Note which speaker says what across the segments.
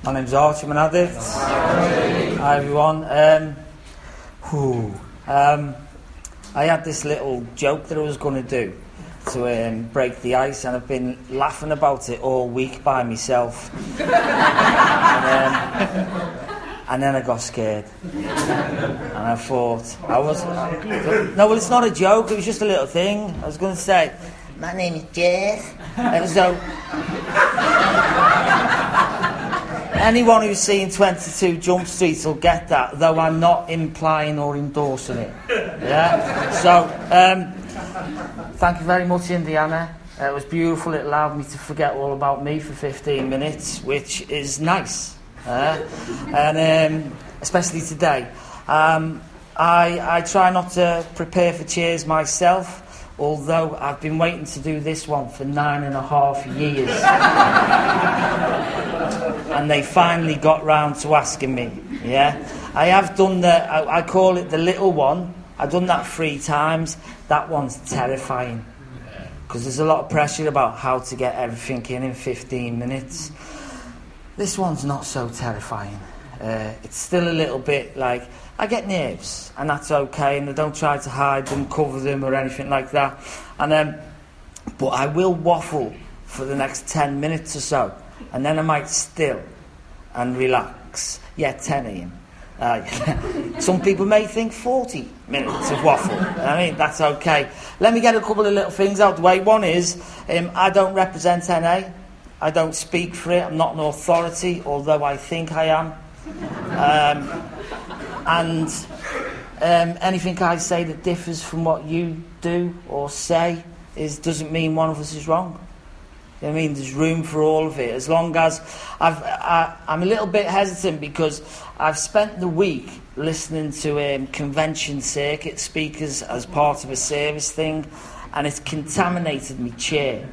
Speaker 1: My name's Archie Manadith. Hi everyone. I had this little joke that I was going to do to break the ice, and I've been laughing about it all week by myself. And then I got scared, and I thought no, well, it's not a joke. It was just a little thing. I was going to say, my name is Jeff. And so, anyone who's seen 22 Jump Street will get that, though I'm not implying or endorsing it. Yeah. So, thank you very much, Indiana. It was beautiful. It allowed me to forget all about me for 15 minutes, which is nice. And especially today. I try not to prepare for cheers myself, although I've been waiting to do this one for 9.5 years. And they finally got round to asking me. Yeah, I have done I call it the little one. I've done that 3 times. That one's terrifying, because there's a lot of pressure about how to get everything in 15 minutes. This one's not so terrifying. It's still a little bit like, I get nerves, and that's okay, and I don't try to hide them, cover them, or anything like that. And but I will waffle for the next 10 minutes or so, and then I might still and relax. Yeah, 10 a.m. Some people may think 40 minutes of waffle. I mean, that's okay. Let me get a couple of little things out the way. One is, I don't represent NA. I don't speak for it. I'm not an authority, although I think I am. Anything I say that differs from what you do or say doesn't mean one of us is wrong. You know what I mean? There's room for all of it. As long as I'm a little bit hesitant, because I've spent the week listening to convention circuit speakers as part of a service thing, and it's contaminated my chair.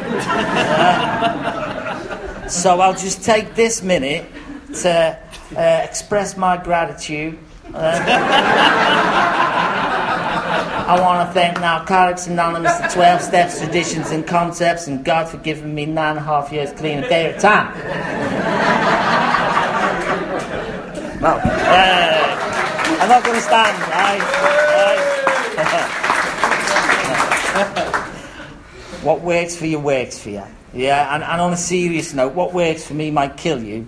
Speaker 1: So I'll just take this minute to express my gratitude. I want to thank Narcotics Anonymous, the 12 Steps, Traditions and Concepts, and God for giving me 9.5 years clean a day of time. Well, I'm not going to stand, What works for you works for you. Yeah, and on a serious note, what works for me might kill you.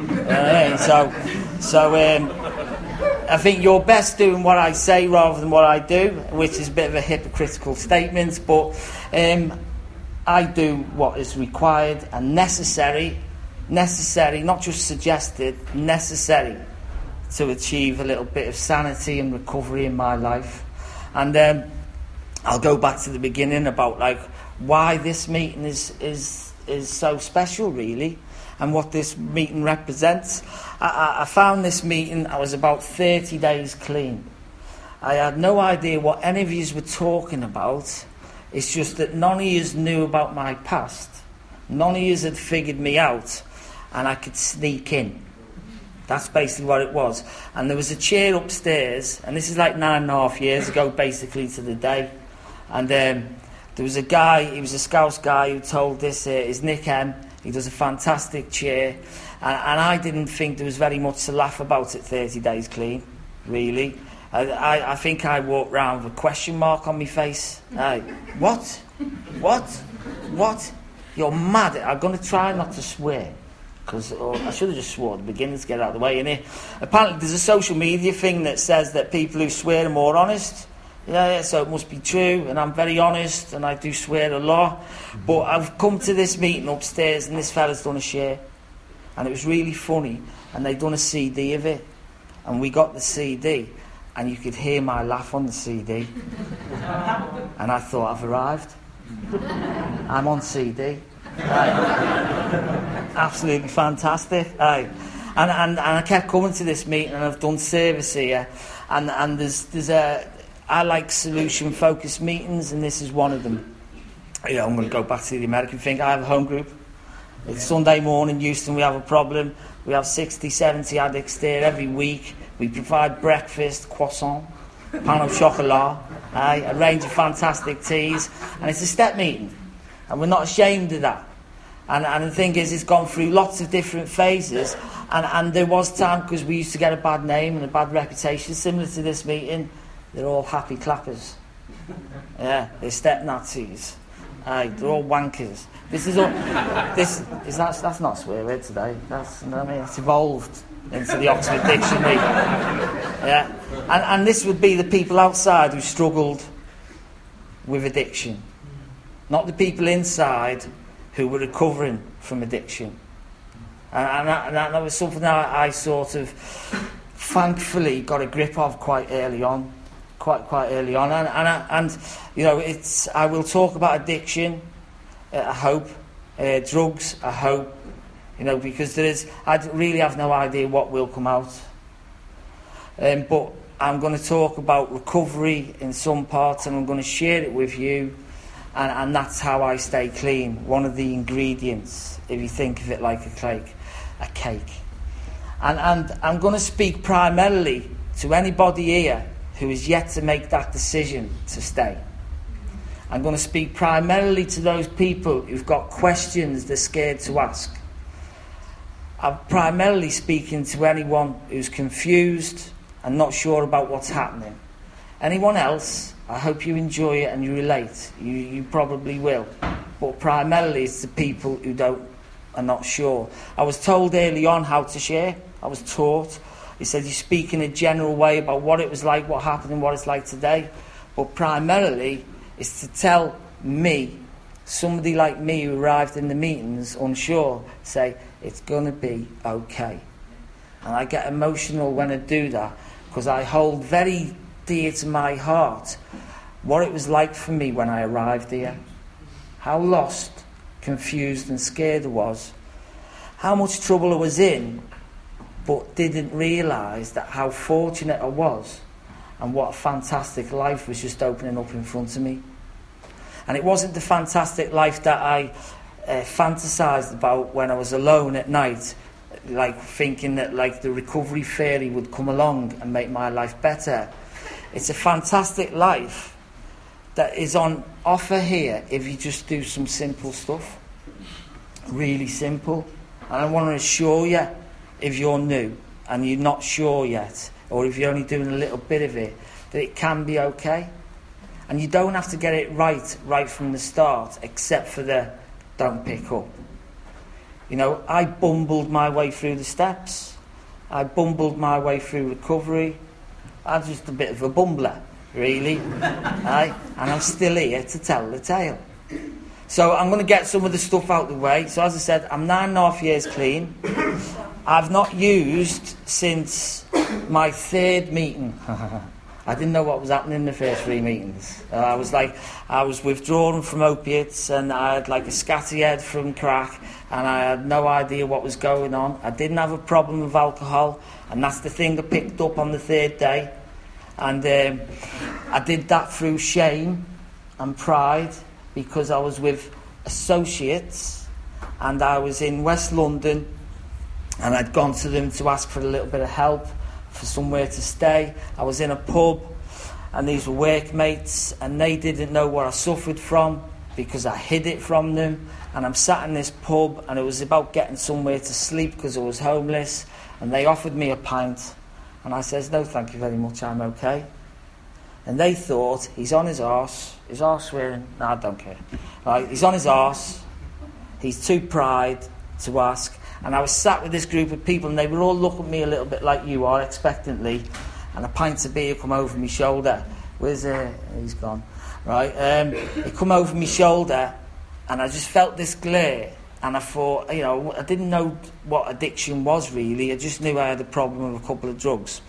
Speaker 1: So I think you're best doing what I say rather than what I do, which is a bit of a hypocritical statement, but I do what is required and necessary, not just suggested, necessary to achieve a little bit of sanity and recovery in my life. And I'll go back to the beginning about why this meeting is so special, really, and what this meeting represents. I found this meeting, I was about 30 days clean. I had no idea what any of you were talking about. It's just that none of you knew about my past. None of you had figured me out, and I could sneak in. That's basically what it was. And there was a chair upstairs, and this is 9.5 years ago, basically, to the day. And there was a guy, he was a Scouse guy, who told this, is Nick M. He does a fantastic chair. And I didn't think there was very much to laugh about at 30 days clean, really. I think I walked round with a question mark on my face. What? You're mad. I'm going to try not to swear, because I should have just swore at the beginning to get it out of the way, innit? Apparently there's a social media thing that says that people who swear are more honest. Yeah, so it must be true, and I'm very honest, and I do swear a lot. But I've come to this meeting upstairs, and this fella's done a share, and it was really funny, and they'd done a CD of it, and we got the CD, and you could hear my laugh on the CD, and I thought, I've arrived. I'm on CD. Absolutely fantastic. And I kept coming to this meeting, and I've done service here, and there's I like solution-focused meetings, and this is one of them. I'm going to go back to the American thing. I have a home group. It's Sunday morning, Houston, we have a problem. We have 60, 70 addicts there every week. We provide breakfast, croissant, pain au chocolat, a range of fantastic teas, and it's a step meeting. And we're not ashamed of that. And the thing is, it's gone through lots of different phases. And there was time, because we used to get a bad name and a bad reputation, similar to this meeting. They're all happy clappers. Yeah, they're step Nazis. Aye, they're all wankers. This is all. That's not a swear word today. It's evolved into the Oxford Dictionary. Yeah, and this would be the people outside who struggled with addiction, not the people inside who were recovering from addiction. And that was something that I sort of, thankfully, got a grip of quite early on. Quite early on, and you know, I will talk about addiction. I hope drugs. I hope, you know, because I really have no idea what will come out. But I'm going to talk about recovery in some parts, and I'm going to share it with you. And that's how I stay clean. One of the ingredients, if you think of it like a cake. And I'm going to speak primarily to anybody here who is yet to make that decision to stay. I'm going to speak primarily to those people who've got questions they're scared to ask. I'm primarily speaking to anyone who's confused and not sure about what's happening. Anyone else, I hope you enjoy it and you relate. You probably will. But primarily it's the people who are not sure. I was told early on how to share. I was taught. He said, you speak in a general way about what it was like, what happened and what it's like today. But primarily, it's to tell me, somebody like me who arrived in the meetings unsure, say, it's going to be okay. And I get emotional when I do that, because I hold very dear to my heart what it was like for me when I arrived here. How lost, confused and scared I was. How much trouble I was in, but didn't realise that how fortunate I was and what a fantastic life was just opening up in front of me. And it wasn't the fantastic life that I fantasised about when I was alone at night, like thinking that like the recovery fairy would come along and make my life better. It's a fantastic life that is on offer here if you just do some simple stuff. Really simple. And I want to assure you, if you're new and you're not sure yet, or if you're only doing a little bit of it, that it can be okay. And you don't have to get it right from the start, except for the don't pick up. You know, I bumbled my way through the steps. I bumbled my way through recovery. I'm just a bit of a bumbler, really. Right? And I'm still here to tell the tale. So I'm going to get some of the stuff out of the way. So as I said, I'm 9.5 years clean. I've not used since my 3rd meeting. I didn't know what was happening in the first 3 meetings. I was withdrawing from opiates, and I had like a scatty head from crack, and I had no idea what was going on. I didn't have a problem with alcohol, and that's the thing I picked up on the 3rd day. And I did that through shame and pride, because I was with associates, and I was in West London, and I'd gone to them to ask for a little bit of help, for somewhere to stay. I was in a pub, and these were workmates, and they didn't know what I suffered from, because I hid it from them. And I'm sat in this pub, and it was about getting somewhere to sleep because I was homeless, and they offered me a pint, and I says, no thank you very much, I'm okay. And they thought, he's on his arse swearing? No, I don't care. Right, he's on his arse, he's too pride to ask. And I was sat with this group of people, and they were all looking at me a little bit like you are, expectantly, and a pint of beer come over my shoulder. Where's he's gone. Right, it come over my shoulder, and I just felt this glare, and I thought, you know, I didn't know what addiction was really. I just knew I had a problem with a couple of drugs.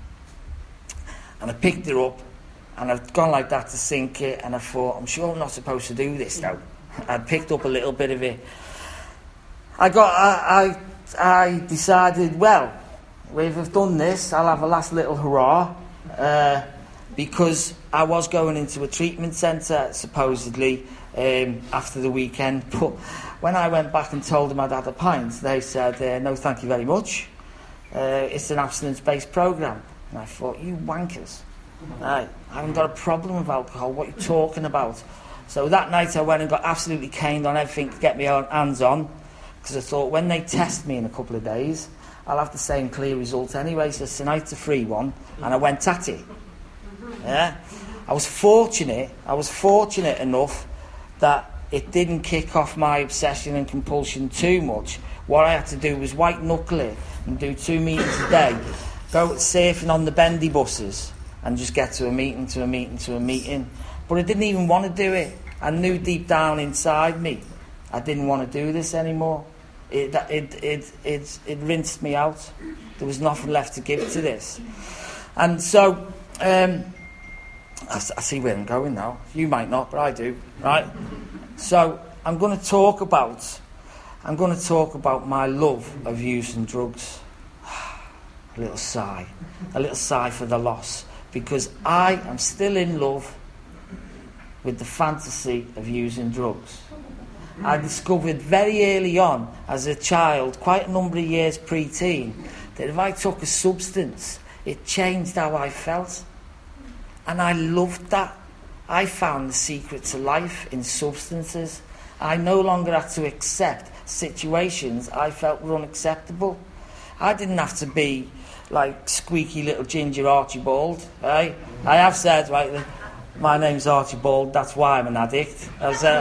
Speaker 1: And I picked it up, and I'd gone like that to sink it, and I thought, I'm sure I'm not supposed to do this now. I'd picked up a little bit of it. I decided, well, if I've done this, I'll have a last little hurrah, because I was going into a treatment centre, supposedly, after the weekend. But when I went back and told them I'd had a pint, they said, no, thank you very much. It's an abstinence-based programme. And I thought, you wankers. I haven't got a problem with alcohol. What are you talking about? So that night I went and got absolutely caned on everything to get my hands on, because I thought when they test me in a couple of days, I'll have the same clear result anyway. So tonight's a free one, and I went at it. Yeah, I was fortunate enough that it didn't kick off my obsession and compulsion too much. What I had to do was white knuckle it and do 2 meetings a day, go surfing on the bendy buses, and just get to a meeting. But I didn't even want to do it. I knew deep down inside me I didn't want to do this anymore. It rinsed me out. There was nothing left to give to this. And so I see where I'm going now. You might not, but I do, right? So I'm going to talk about my love of using drugs. A little sigh for the loss, because I am still in love with the fantasy of using drugs. I discovered very early on, as a child, quite a number of years pre-teen, that if I took a substance, it changed how I felt. And I loved that. I found the secret to life in substances. I no longer had to accept situations I felt were unacceptable. I didn't have to be like squeaky little ginger Archibald. I have said, right, my name's Archibald, that's why I'm an addict. I've said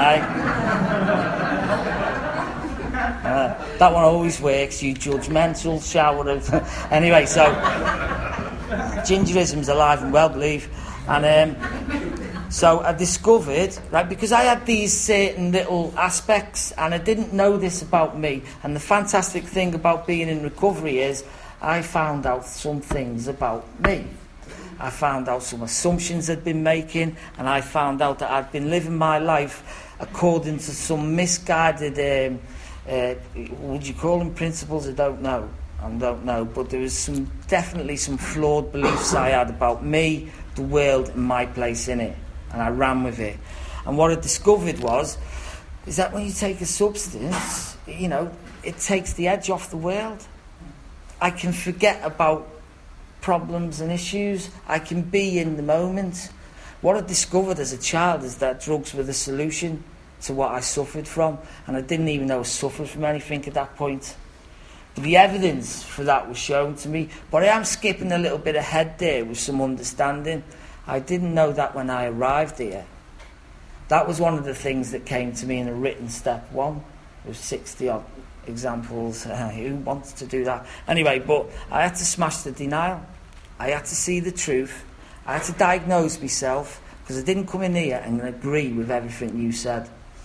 Speaker 1: that one always works, you judgmental shower of... Anyway, so gingerism's alive and well, believe. And so I discovered, right, because I had these certain little aspects and I didn't know this about me. And the fantastic thing about being in recovery is I found out some things about me. I found out some assumptions I'd been making, and I found out that I'd been living my life according to some misguided, would you call them principles? I don't know, but there was definitely some flawed beliefs I had about me, the world, and my place in it, and I ran with it. And what I discovered is that when you take a substance, it takes the edge off the world. I can forget about problems and issues. I can be in the moment. What I discovered as a child is that drugs were the solution to what I suffered from, and I didn't even know I suffered from anything at that point. But the evidence for that was shown to me. But I am skipping a little bit ahead there with some understanding. I didn't know that when I arrived here. That was one of the things that came to me in a written step 1. There was 60 odd examples. Who wants to do that? Anyway, but I had to smash the denial. I had to see the truth. I had to diagnose myself, because I didn't come in here and agree with everything you said.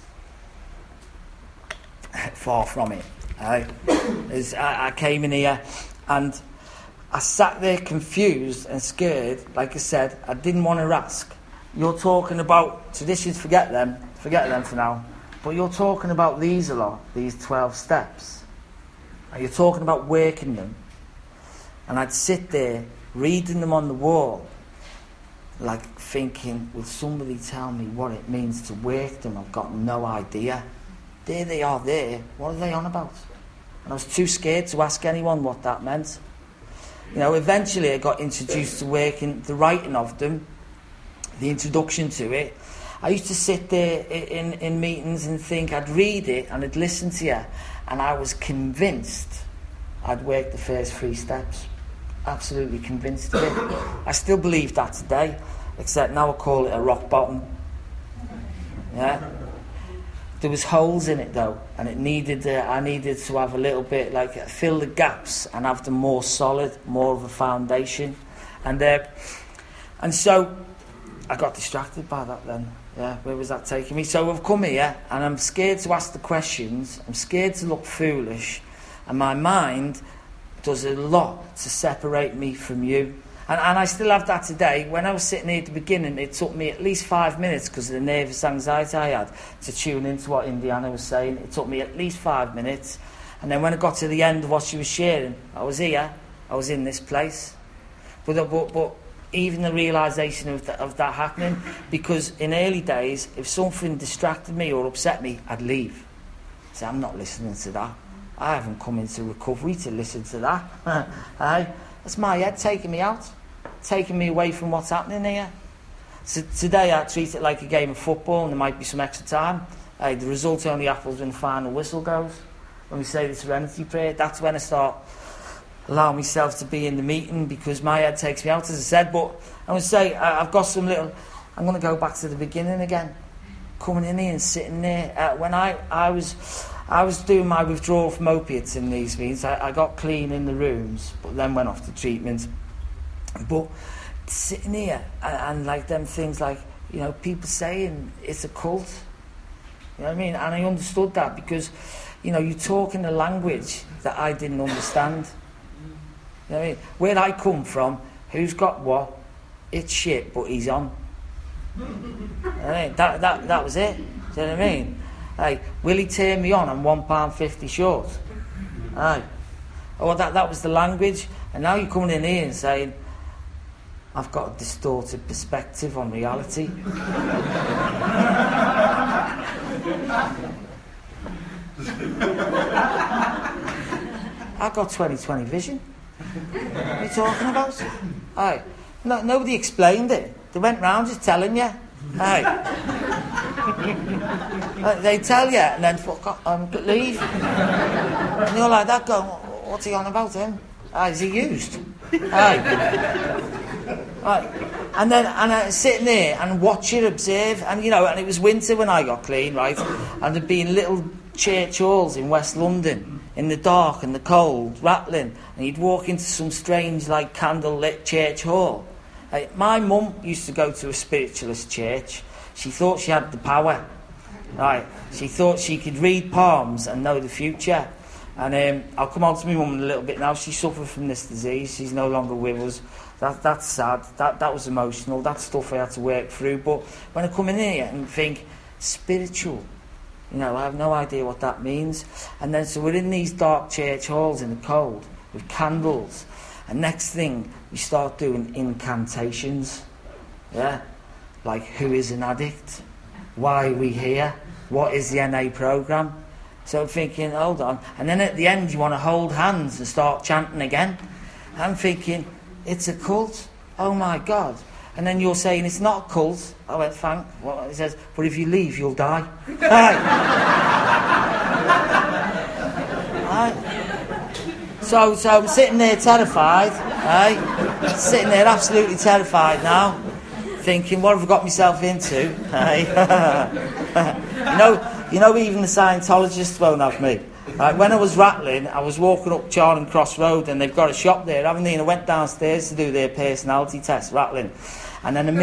Speaker 1: Far from it. I came in here and I sat there confused and scared. Like I said, I didn't want to ask. You're talking about traditions, forget them for now. But you're talking about these a lot, these 12 steps. And you're talking about working them. And I'd sit there, reading them on the wall, like thinking, will somebody tell me what it means to work them? I've got no idea. There they are there. What are they on about? And I was too scared to ask anyone what that meant. Eventually I got introduced to working, the writing of them, the introduction to it. I used to sit there in meetings and think I'd read it and I'd listen to you, and I was convinced I'd worked the first 3 steps. Absolutely convinced of it. I still believe that today, except now I call it a rock bottom. Yeah. There was holes in it though, and I needed to have a little bit, fill the gaps and have them more solid, more of a foundation. And so I got distracted by that then. Yeah, where was that taking me? So I've come here and I'm scared to ask the questions. I'm scared to look foolish, and my mind does a lot to separate me from you. And I still have that today. When I was sitting here at the beginning, it took me at least 5 minutes, because of the nervous anxiety I had, to tune into what Indiana was saying. It took me at least 5 minutes. And then when I got to the end of what she was sharing, I was here. I was in this place. But even the realisation of that happening, because in early days, if something distracted me or upset me, I'd leave. So I'm not listening to that. I haven't come into recovery to listen to that. That's my head taking me out, taking me away from what's happening here. So today I treat it like a game of football, and there might be some extra time. The result only happens when the final whistle goes. When we say the Serenity Prayer, that's when I start allowing myself to be in the meeting, because my head takes me out, as I said. But I would say I've got some little... I'm going to go back to the beginning again. Coming in here and sitting there. When I was doing my withdrawal from opiates in these meetings, I got clean in the rooms, but then went off to treatment. But sitting here and like them things like, you know, people saying it's a cult. You know what I mean? And I understood that because, you know, you talk in a language that I didn't understand. You know what I mean? Where I come from, who's got what? It's shit, but he's on. You know what I mean? That was it. Do you know what I mean? Like, will he turn me on? I'm £1.50 short. Aye. Oh, that was the language. And now you're coming in here and saying, I've got a distorted perspective on reality. I've got 20/20 vision. What are you talking about? Aye. No, nobody explained it. They went round just telling you. Aye. They tell you and then fuck off, leave. And you're like that going, what's he on about him? Aye, is he used? Aye. Right. And I sitting there and watch it, observe, and you know, and it was winter when I got clean, right? And there'd been little church halls in West London, in the dark and the cold, rattling, and you'd walk into some strange, like, candle-lit church hall. My mum used to go to a spiritualist church. She thought she had the power, right? She thought she could read palms and know the future. And I'll come on to my mum in a little bit now. She suffered from this disease. She's no longer with us. That's sad. That was emotional. That's stuff I had to work through. But when I come in here and think, spiritual, you know, I have no idea what that means. And then so we're in these dark church halls in the cold with candles. And next thing, we start doing incantations. Yeah? Like, who is an addict? Why are we here? What is the NA programme? So I'm thinking, hold on. And then at the end, you want to hold hands and start chanting again. I'm thinking, it's a cult. Oh my God. And then you're saying it's not a cult. I went, thank. Well, it says, but if you leave, you'll die. Right. So I'm sitting there terrified. Right? Sitting there absolutely terrified now. Thinking, what have I got myself into? Right? You know, even the Scientologists won't have me. Right, when I was rattling, I was walking up Charing Cross Road and they've got a shop there, haven't they? And I went downstairs to do their personality test, rattling. And then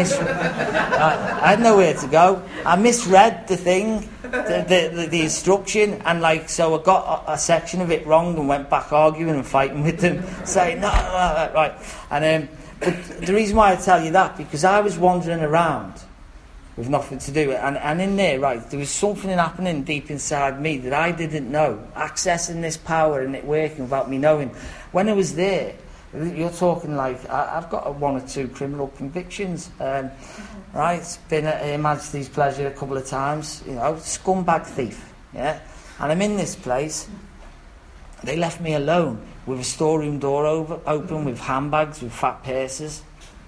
Speaker 1: I had nowhere to go. I misread the thing, the instruction, and like, so I got a section of it wrong and went back arguing and fighting with them, saying, no, right. And but the reason why I tell you that, because I was wandering around with nothing to do. And in there, right, there was something happening deep inside me that I didn't know, accessing this power and it working without me knowing. When I was there, you're talking like, I've got 1 or 2 criminal convictions, right? It's been at Her Majesty's pleasure a couple of times, you know, scumbag thief, yeah? And I'm in this place, they left me alone with a storeroom door open with handbags, with fat purses.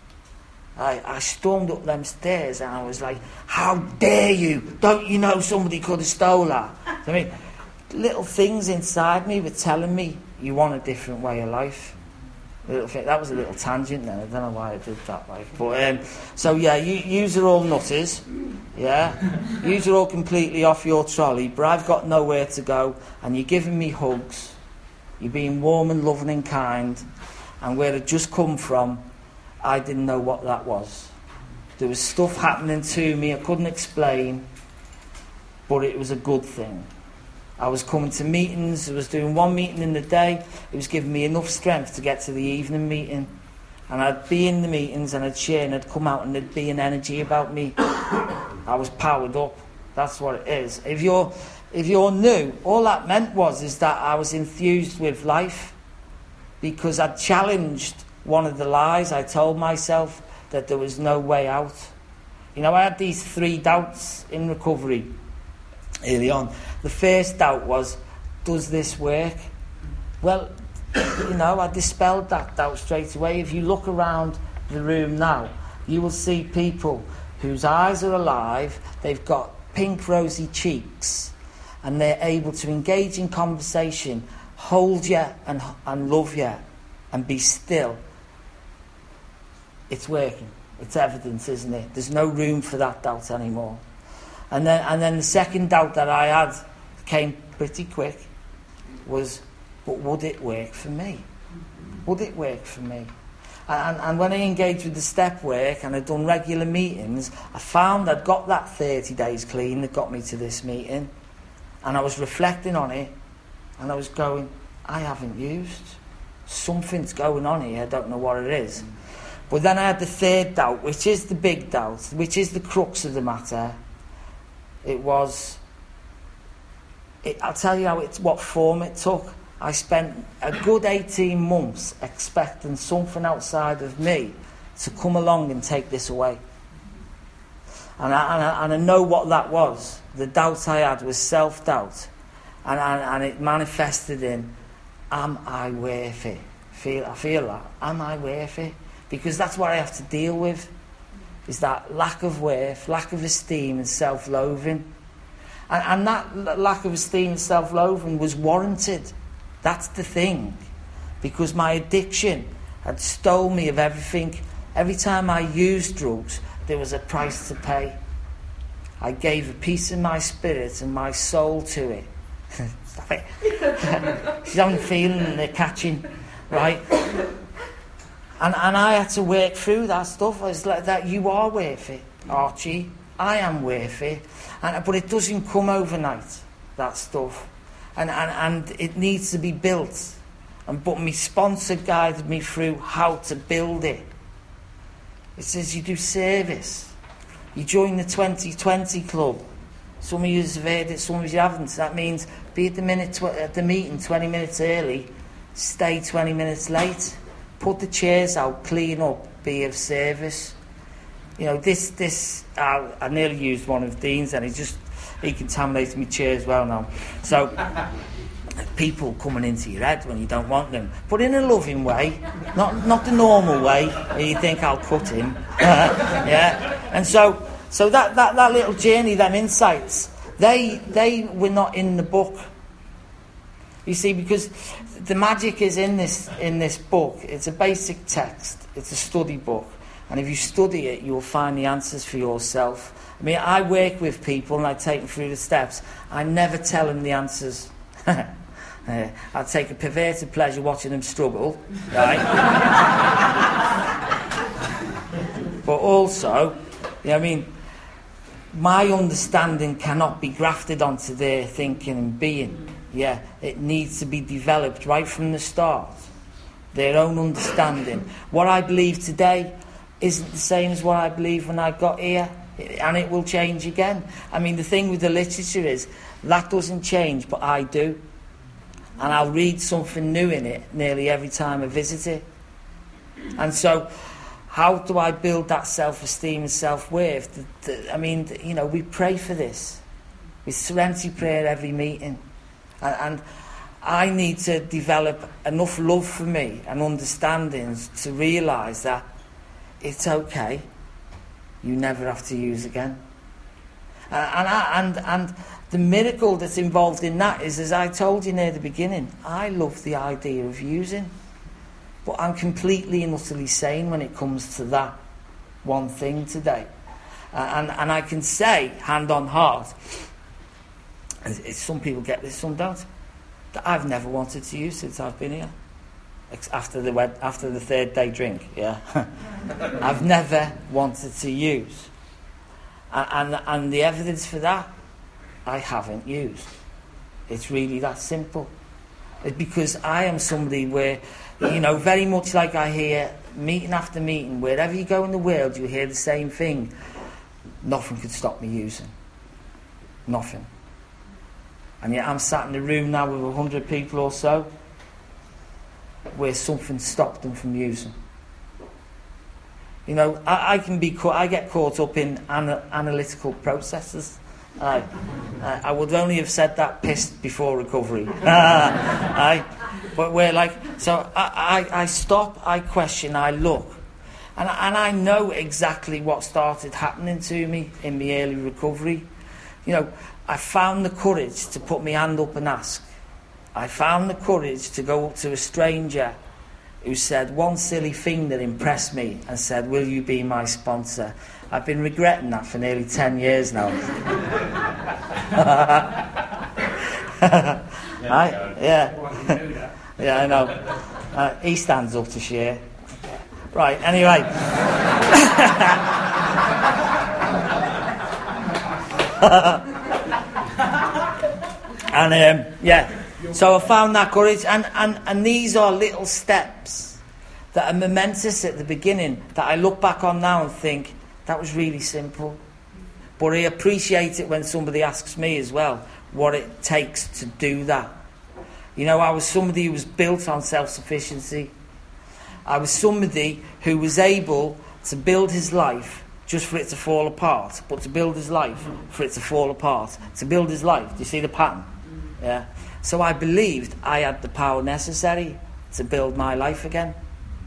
Speaker 1: I stormed up them stairs and I was like, how dare you? Don't you know somebody could have stole that? I mean, little things inside me were telling me, you want a different way of life. That was a little tangent then. I don't know why I did that. But so yeah, yous are all nutters. Yeah, yous are all completely off your trolley. But I've got nowhere to go, and you're giving me hugs. You're being warm and loving and kind, and where I'd just come from, I didn't know what that was. There was stuff happening to me I couldn't explain, but it was a good thing. I was coming to meetings, I was doing 1 meeting in the day, it was giving me enough strength to get to the evening meeting. And I'd be in the meetings and I'd share and I'd come out and there'd be an energy about me. I was powered up. That's what it is. If you're new, all that meant is that I was enthused with life, because I'd challenged one of the lies I told myself, that there was no way out. You know, I had these 3 doubts in recovery early on. The first doubt was, does this work? Well, you know, I dispelled that doubt straight away. If you look around the room now, you will see people whose eyes are alive, they've got pink rosy cheeks, and they're able to engage in conversation, hold you and love you, and be still, it's working. It's evidence, isn't it? There's no room for that doubt anymore. And then the second doubt that I had came pretty quick was, but would it work for me? Would it work for me? And when I engaged with the step work and I'd done regular meetings, I found I'd got that 30 days clean that got me to this meeting. And I was reflecting on it, and I was going, I haven't used. Something's going on here, I don't know what it is. But then I had the third doubt, which is the big doubt, which is the crux of the matter. I'll tell you what form it took. I spent a good 18 months expecting something outside of me to come along and take this away. And I know what that was. The doubt I had was self-doubt. And it manifested in, am I worth it? I feel that. Am I worth it? Because that's what I have to deal with, is that lack of worth, lack of esteem and self-loathing. And that lack of esteem and self-loathing was warranted. That's the thing. Because my addiction had stole me of everything. Every time I used drugs, there was a price to pay. I gave a piece of my spirit and my soul to it. Stop it. She's having a feeling and they're catching, right? And I had to work through that stuff. I was like, that you are worth it, Archie. I am worth it. But it doesn't come overnight, that stuff. And it needs to be built. But my sponsor guided me through how to build it. It says you do service. You join the 2020 club. Some of you have heard it, some of you haven't. That means be at the meeting 20 minutes early, stay 20 minutes late, put the chairs out, clean up, be of service. You know, I nearly used one of Dean's and he contaminated my chair as well now. So, people coming into your head when you don't want them, but in a loving way, not the normal way where you think I'll cut him. Yeah, and so that little journey, them insights, they were not in the book. You see, because the magic is in this book. It's a basic text. It's a study book, and if you study it, you'll find the answers for yourself. I mean, I work with people and I take them through the steps. I never tell them the answers. I take a perverted pleasure watching them struggle, right? But also, I mean, my understanding cannot be grafted onto their thinking and being. Yeah, it needs to be developed right from the start. Their own understanding. What I believe today isn't the same as what I believed when I got here, and it will change again. I mean, the thing with the literature is that doesn't change, but I do. And I'll read something new in it nearly every time I visit it. And so, how do I build that self-esteem and self-worth? I mean, you know, we pray for this. We serenity prayer every meeting. And I need to develop enough love for me and understandings to realise that it's okay. You never have to use again. And the miracle that's involved in that is, as I told you near the beginning, I love the idea of using. But I'm completely and utterly sane when it comes to that one thing today. And I can say, hand on heart, some people get this, some don't, that I've never wanted to use since I've been here. After the third day drink, yeah. I've never wanted to use. And the evidence for that, I haven't used. It's really that simple. It's because I am somebody where, you know, very much like I hear meeting after meeting, wherever you go in the world, you hear the same thing. Nothing could stop me using. Nothing. And yet I'm sat in a room now with 100 people or so, where something stopped them from using. You know, I get caught up in analytical processes. I would only have said that pissed before recovery. But we're like, so I stop, I question, I look. And I know exactly what started happening to me in my early recovery. You know, I found the courage to put my hand up and ask. I found the courage to go up to a stranger who said one silly thing that impressed me and said, "Will you be my sponsor?" I've been regretting that for nearly 10 years now. Right? Yeah. Yeah, I know. He stands up to share. Right, anyway. And yeah, so I found that courage, and these are little steps that are momentous at the beginning that I look back on now and think that was really simple. But I appreciate it when somebody asks me as well what it takes to do that. You know, I was somebody who was built on self-sufficiency. I was somebody who was able to build his life just for it to fall apart, but to build his life for it to fall apart. To build his life. Do you see the pattern? Yeah. So I believed I had the power necessary to build my life again.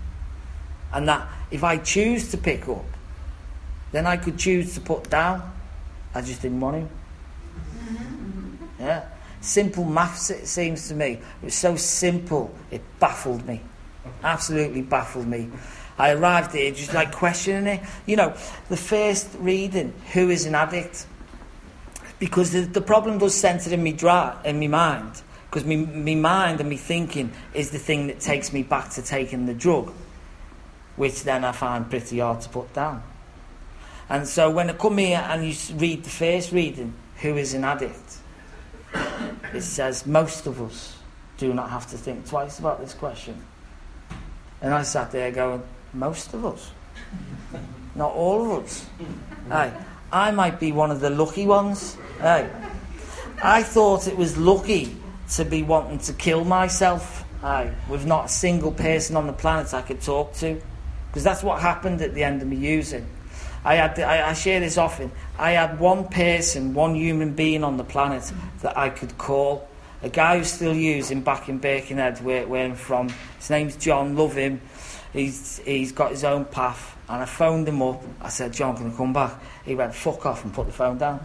Speaker 1: And that if I choose to pick up, then I could choose to put down. I just didn't want to. Yeah. Simple maths, it seems to me. It was so simple, it baffled me. Absolutely baffled me. I arrived here just like questioning it. You know, the first reading, who is an addict? Because the problem does centre in me mind. Because me mind and me thinking is the thing that takes me back to taking the drug, which then I find pretty hard to put down. And so when I come here and you read the first reading, who is an addict? It says most of us do not have to think twice about this question. And I sat there going, most of us? Not all of us. Hey, I might be one of the lucky ones. Hey, I thought it was lucky to be wanting to kill myself, hey, with not a single person on the planet I could talk to. Because that's what happened at the end of me using. I share this often. I had one person, one human being on the planet that I could call. A guy who's still using back in Birkenhead, where I'm from. His name's John, love him. He's got his own path. And I phoned him up. I said, "John, can I come back?" He went, "Fuck off," and put the phone down.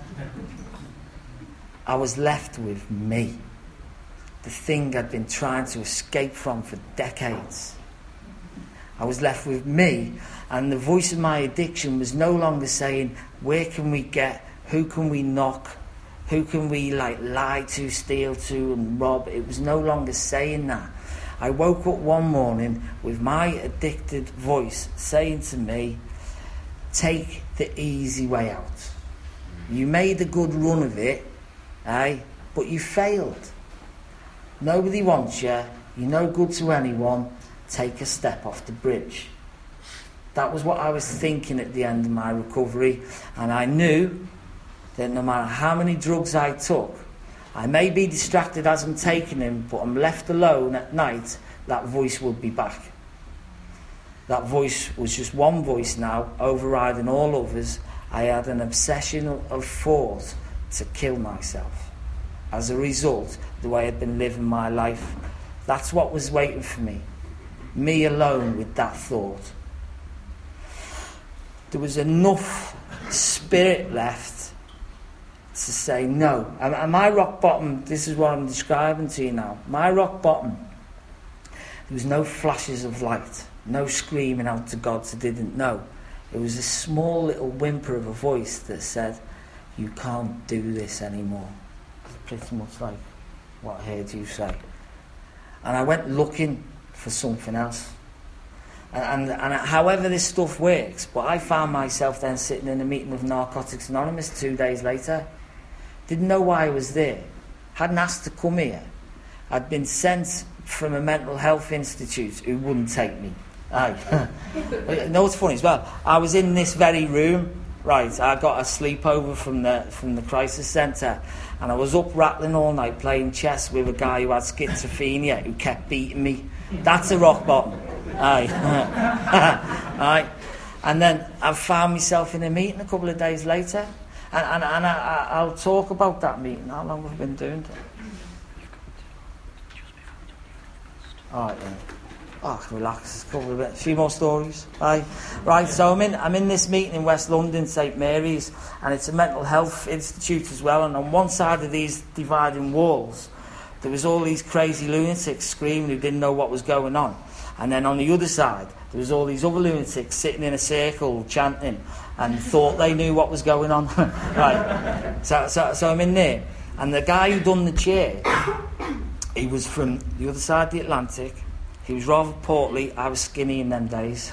Speaker 1: I was left with me. The thing I'd been trying to escape from for decades. I was left with me, and the voice of my addiction was no longer saying, where can we get, who can we knock, who can we lie to, steal to and rob. It was no longer saying that. I woke up one morning with my addicted voice saying to me, take the easy way out. You made a good run of it, but you failed. Nobody wants you, you're no good to anyone, take a step off the bridge. That was what I was thinking at the end of my recovery, and I knew that no matter how many drugs I took, I may be distracted as I'm taking them, but I'm left alone at night, that voice will be back. That voice was just one voice now, overriding all others. I had an obsession of thought to kill myself. As a result, the way I'd been living my life, that's what was waiting for me. Me alone with that thought. There was enough spirit left to say no. And my rock bottom, this is what I'm describing to you now. My rock bottom, there was no flashes of light, no screaming out to God I didn't know. It was a small little whimper of a voice that said, you can't do this anymore. Pretty much like what I heard you say. And I went looking for something else. And however this stuff works, but I found myself then sitting in a meeting with Narcotics Anonymous 2 days later. Didn't know why I was there. Hadn't asked to come here. I'd been sent from a mental health institute who wouldn't take me. You know what's funny as well? I was in this very room. Right, I got a sleepover from the crisis centre, and I was up rattling all night playing chess with a guy who had schizophrenia who kept beating me. That's a rock bottom. Aye. And then I found myself in a meeting a couple of days later, and I'll talk about that meeting. How long have I been doing that? Alright, then. Oh, I can relax. Cover a bit. A few more stories. Right. So I'm in this meeting in West London, St Mary's, and it's a mental health institute as well. And on one side of these dividing walls, there was all these crazy lunatics screaming who didn't know what was going on. And then on the other side, there was all these other lunatics sitting in a circle chanting and thought they knew what was going on. Right. So I'm in there, and the guy who done the chair, he was from the other side of the Atlantic. He was rather portly. I was skinny in them days.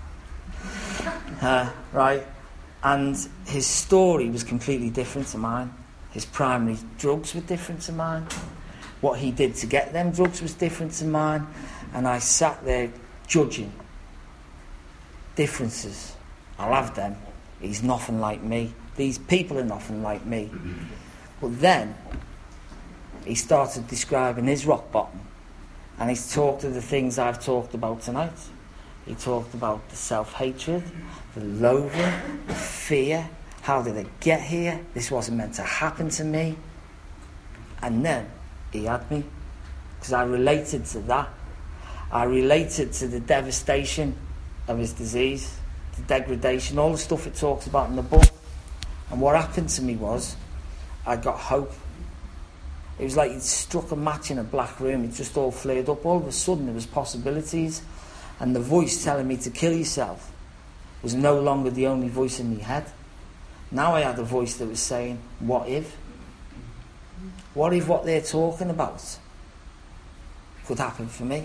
Speaker 1: Right. And his story was completely different to mine. His primary drugs were different to mine. What he did to get them drugs was different to mine. And I sat there judging differences. I'll have them. He's nothing like me. These people are nothing like me. But then he started describing his rock bottom. And he's talked of the things I've talked about tonight. He talked about the self-hatred, the loathing, the fear. How did I get here? This wasn't meant to happen to me. And then he had me. Because I related to that. I related to the devastation of his disease, the degradation, all the stuff it talks about in the book. And what happened to me was, I got hope. It was like he'd struck a match in a black room. It just all flared up. All of a sudden there was possibilities. And the voice telling me to kill yourself was no longer the only voice in my head. Now I had a voice that was saying, what if? What if what they're talking about could happen for me?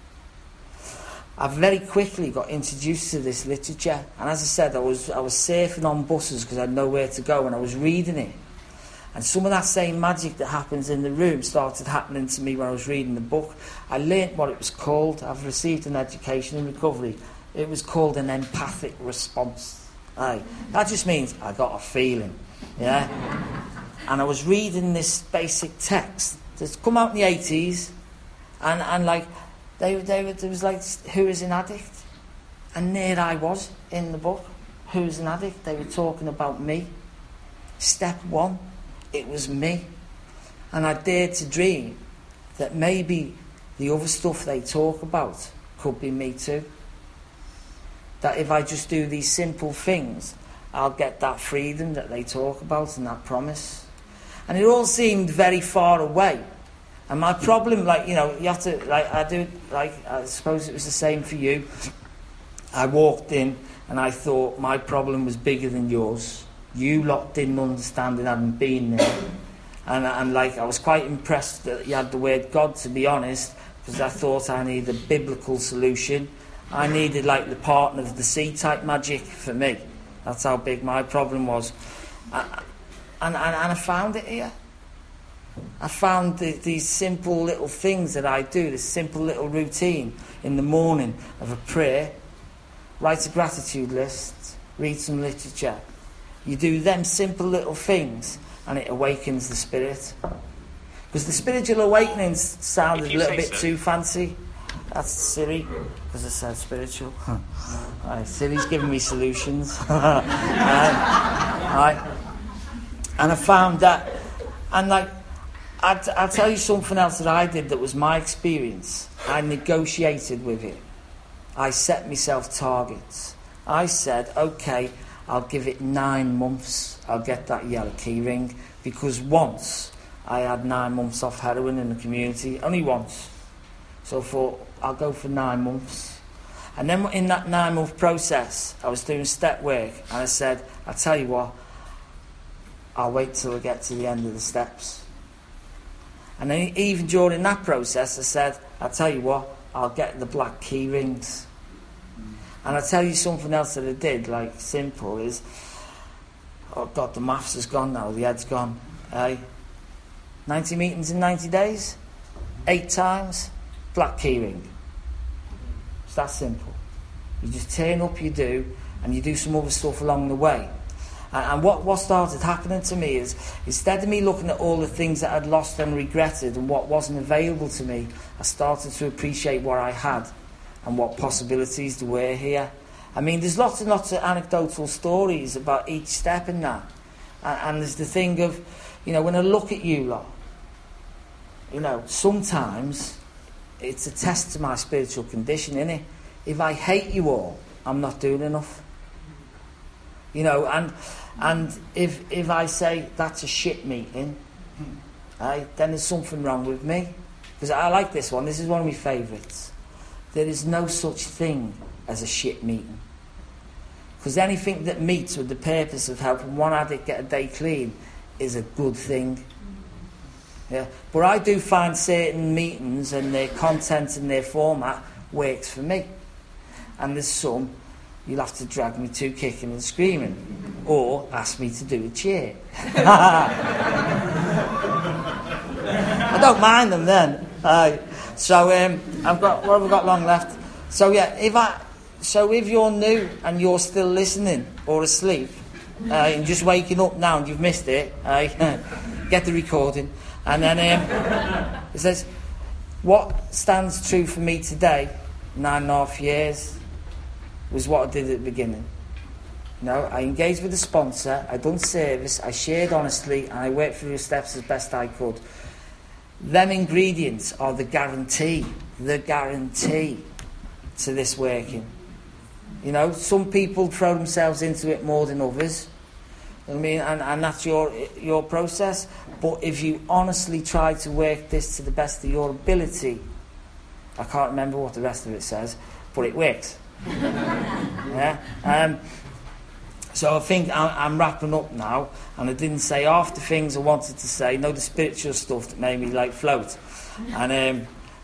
Speaker 1: I very quickly got introduced to this literature. And as I said, I was surfing on buses because I had nowhere to go, and I was reading it. And some of that same magic that happens in the room started happening to me when I was reading the book. I learnt what it was called. I've received an education in recovery. It was called an empathic response. Aye. That just means I got a feeling. Yeah? And I was reading this basic text that's come out in the 80s. And like, there was like, who is an addict? And there I was in the book. Who's an addict? They were talking about me. Step one. It was me. And I dared to dream that maybe the other stuff they talk about could be me too. That if I just do these simple things, I'll get that freedom that they talk about and that promise. And it all seemed very far away. And my problem, like, you know, you have to, like, I suppose it was the same for you. I walked in and I thought my problem was bigger than yours. You lot didn't understand and hadn't been there. And like, I was quite impressed that you had the word God, to be honest, because I thought I needed a biblical solution. I needed, like, the partner of the sea type magic for me. That's how big my problem was. And I found it here. I found these simple little things that I do, this simple little routine in the morning of a prayer. Write a gratitude list, read some literature. You do them simple little things and it awakens the spirit. Because the spiritual awakenings sounded a little bit too fancy. That's Siri, because I said spiritual. Right, Siri's giving me solutions. Right. And I found that, and like, I'll tell you something else that I did that was my experience. I negotiated with it. I set myself targets. I said, okay, I'll give it 9 months. I'll get that yellow key ring. Because once I had 9 months off heroin in the community. Only once. So I thought, I'll go for 9 months. And then in that 9-month process, I was doing step work. And I said, I'll tell you what, I'll wait till I get to the end of the steps. And then even during that process, I said, I'll tell you what, I'll get the black key rings. And I'll tell you something else that I did, like, simple, is, oh God, the maths has gone now, the head's gone. 90 meetings in 90 days, 8 times, black key ring. It's that simple. You just turn up, you do, and you do some other stuff along the way. And what started happening to me is, instead of me looking at all the things that I'd lost and regretted and what wasn't available to me, I started to appreciate what I had and what possibilities there were here. I mean, there's lots and lots of anecdotal stories about each step in that. And there's the thing of, you know, when I look at you lot, you know, sometimes it's a test to my spiritual condition, innit? If I hate you all, I'm not doing enough. You know, and if I say that's a shit meeting, then there's something wrong with me. Because I like this one. This is one of my favourites. There is no such thing as a shit meeting. Because anything that meets with the purpose of helping one addict get a day clean is a good thing. Yeah. But I do find certain meetings and their content and their format works for me. And there's some you'll have to drag me to kicking and screaming. Or ask me to do a cheer. I don't mind them then. So I've got, what have we got long left? So yeah, if you're new and you're still listening or asleep, and just waking up now and you've missed it, get the recording. And then it says, what stands true for me today, 9.5 years, was what I did at the beginning. You know, I engaged with the sponsor, I done service, I shared honestly, and I worked through the steps as best I could. Them ingredients are the guarantee to this working. You know, some people throw themselves into it more than others. I mean, and that's your process. But if you honestly try to work this to the best of your ability, I can't remember what the rest of it says, but it works. Yeah. So I think I'm wrapping up now, and I didn't say half the things I wanted to say. No, the spiritual stuff that made me like float, and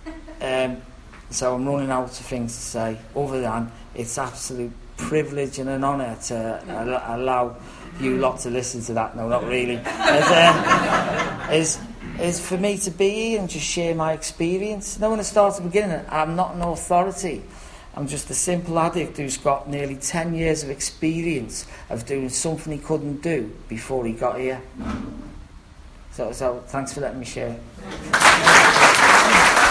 Speaker 1: so I'm running out of things to say. Other than it's absolute privilege and an honour to allow you lot to listen to that. No, not really. Is for me to be here and just share my experience. No, when I start at the beginning, I'm not an authority. I'm just a simple addict who's got nearly 10 years of experience of doing something he couldn't do before he got here. So thanks for letting me share.